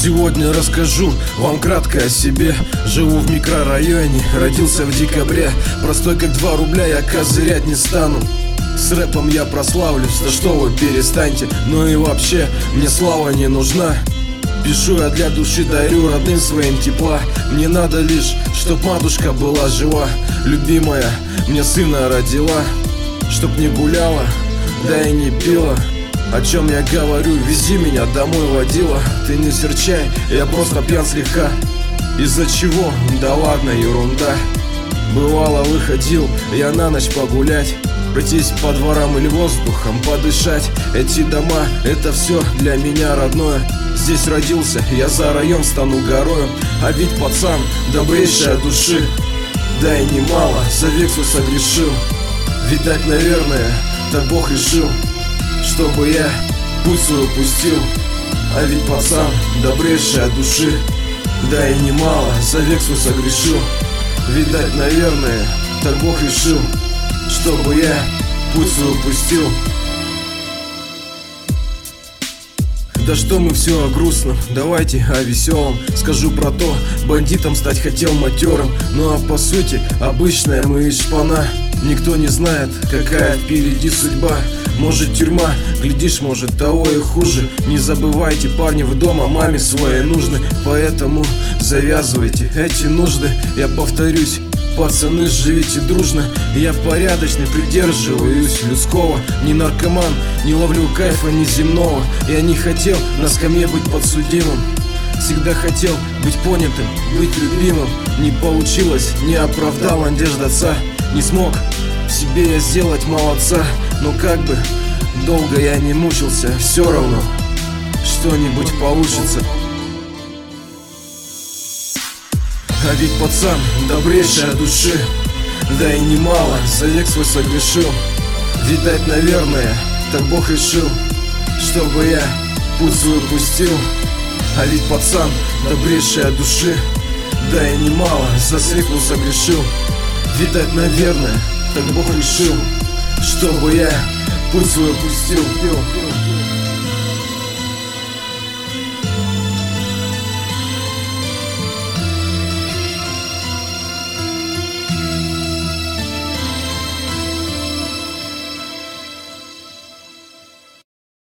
Сегодня расскажу вам кратко о себе. Живу в микрорайоне, родился в декабре. Простой как 2 рубля, я козырять не стану. С рэпом я прославлюсь, да что вы перестаньте. Ну и вообще, мне слава не нужна. Пишу я для души, дарю родным своим тепла. Мне надо лишь, чтоб матушка была жива. Любимая мне сына родила, чтоб не гуляла, да и не пила. О чем я говорю, вези меня домой, водила. Ты не серчай, я просто пьян слегка. Из-за чего? Да ладно, ерунда. Бывало выходил я на ночь погулять, пройтись по дворам или воздухом подышать. Эти дома, это все для меня родное. Здесь родился, я за район стану горою. А ведь пацан, добрейшая души, да и немало за век свой согрешил. Видать, наверное, так Бог решил, чтобы я путь свой упустил. А ведь пацан, добрейшая души, да и немало за век свой согрешил. Видать, наверное, так Бог решил, чтобы я путь свой упустил. Да что мы все о грустном, давайте о веселом. Скажу про то, бандитом стать хотел матерым. Ну а по сути, обычная мы из шпана. Никто не знает, какая впереди судьба. Может тюрьма, глядишь, может того и хуже. Не забывайте, парни, вы дома маме своей нужны. Поэтому завязывайте эти нужды. Я повторюсь, пацаны, живите дружно. Я порядочный, придерживаюсь людского. Не наркоман, не ловлю кайфа неземного. Я не хотел на скамье быть подсудимым. Всегда хотел быть понятым, быть любимым. Не получилось, не оправдал надежд отца. Не смог в себе я сделать молодца. Но как бы долго я не мучился, все равно что-нибудь получится. А ведь пацан, добрейшая души, да и немало за век свой согрешил. Видать, наверное, так Бог решил, чтобы я путь свой упустил. А ведь пацан, добрейшая души, да и немало за век свой согрешил. Видать, наверное, так Бог решил, чтобы я путь свой упустил.